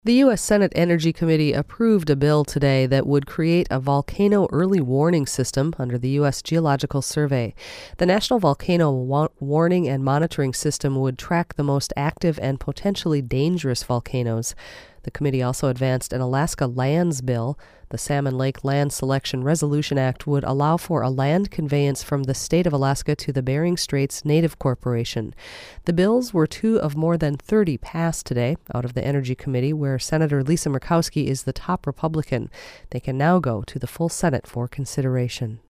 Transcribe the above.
The U.S. Senate Energy Committee approved a bill today that would create a volcano early warning system under the U.S. Geological Survey. The National Volcano Warning and Monitoring System would track the most active and potentially dangerous volcanoes. The committee also advanced an Alaska lands bill. The Salmon Lake Land Selection Resolution Act would allow for a land conveyance from the state of Alaska to the Bering Straits Native Corporation. The bills were two of more than 30 passed today out of the Energy Committee, where Senator Lisa Murkowski is the top Republican. They can now go to the full Senate for consideration.